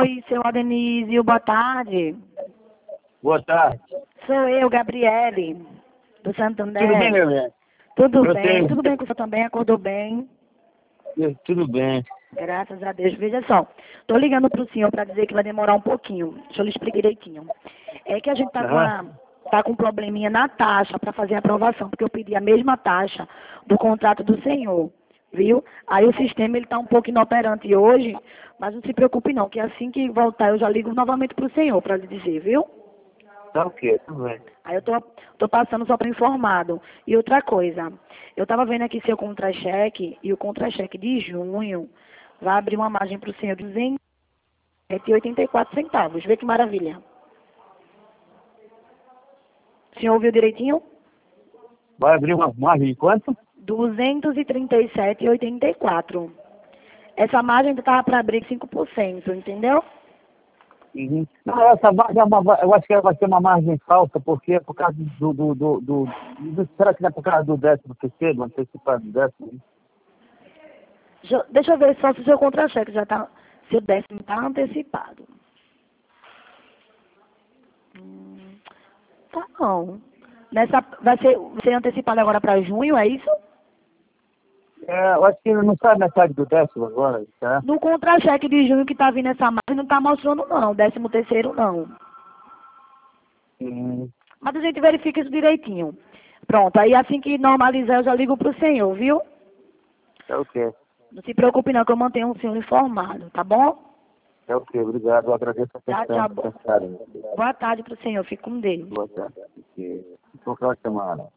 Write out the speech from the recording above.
Oi, seu Adenísio, boa tarde. Boa tarde. Sou eu, Gabriele, do Santander. Tudo bem, meu bem? Tudo Eu bem, tenho- tudo bem com o senhor também? Acordou bem? Tudo bem. Graças a Deus. Veja só, tô ligando pro senhor para dizer que vai demorar um pouquinho. Deixa eu lhe explicar direitinho. É que a gente tá com um probleminha na taxa para fazer a aprovação, porque eu pedi a mesma taxa do contrato do senhor, viu? Aí o sistema ele tá um pouco inoperante hoje, mas não se preocupe não, que assim que voltar eu já ligo novamente pro senhor para lhe dizer, viu? Tá ok, tudo bem. Aí eu tô passando só para informado. E outra coisa, eu estava vendo aqui seu contra-cheque, e o contra-cheque de junho vai abrir uma margem para o senhor de 284 centavos. Vê que maravilha. O senhor ouviu direitinho? Vai abrir uma margem de quanto? 237,84. Essa margem estava para abrir 5%, entendeu? Uhum. Não, essa margem eu acho que ela vai ser uma margem falsa, porque é por causa será que não é por causa do 13º, antecipado do 10º? Deixa eu ver só se o seu contra-cheque já está, se o 10º está antecipado. Tá não. Vai ser antecipado agora para junho, é isso? Eu acho que não sai metade do 10º agora, tá? No contra-cheque de junho que tá vindo essa margem, não tá mostrando não, 13º não. Uhum. Mas a gente verifica isso direitinho. Pronto, aí assim que normalizar eu já ligo pro senhor, viu? Tá ok. Não se preocupe não, que eu mantenho o senhor informado, tá bom? Tá ok, obrigado. Eu agradeço a Tá, atenção. boa tarde pro senhor, fique com Deus. Boa tarde. Qualquer semana.